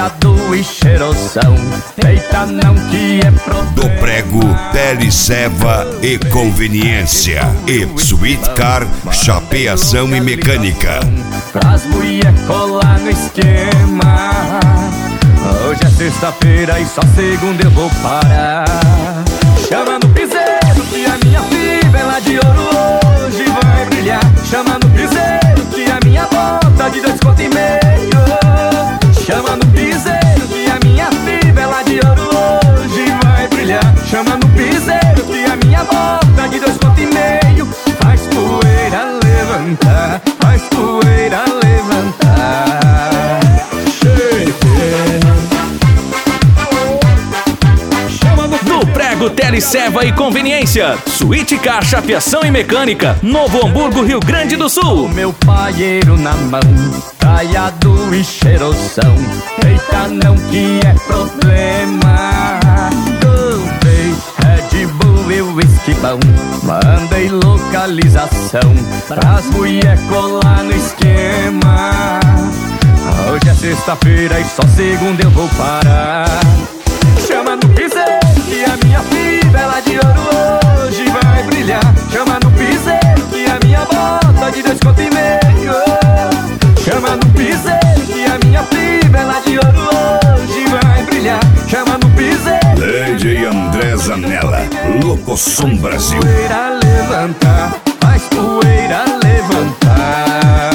Talhado e cheirosão. Eita não que é problema. Do prego, teleceva e conveniência. E Sweet Car, chapeação e mecânica. Pras mulher colar no esquema. Hoje é sexta-feira e só segunda eu vou parar. Chama no piseiro que a minha fivela de ouro hoje vai brilhar. Chama no piseiro que a minha bota de 2,5 conto. Chama no piseiro que a minha fivela de ouro hoje vai brilhar. Chama no piseiro que a minha bota de 2,5 conto. Faz poeira levantar, faz poeira levantar. Do prego, teleceva e conveniência. Sweet Car, chapeação e mecânica. Novo Hamburgo, Rio Grande do Sul. Meu paieiro na mão, talhado e cheirosão. Eita não que é problema. Comprei Red Bull e whisky bom. Mandei localização pras mulher colar no esquema. Hoje é sexta-feira e só segunda eu vou parar. Chama no piseiro que a minha fivela de ouro hoje vai brilhar. Chama no piseiro que a minha bota de 2,5 conto. Chama no piseiro que a minha fivela de ouro hoje vai brilhar. Chama no piseiro. DJ André Zanella, Locosom Brasil. Poeira levantar, faz poeira levantar.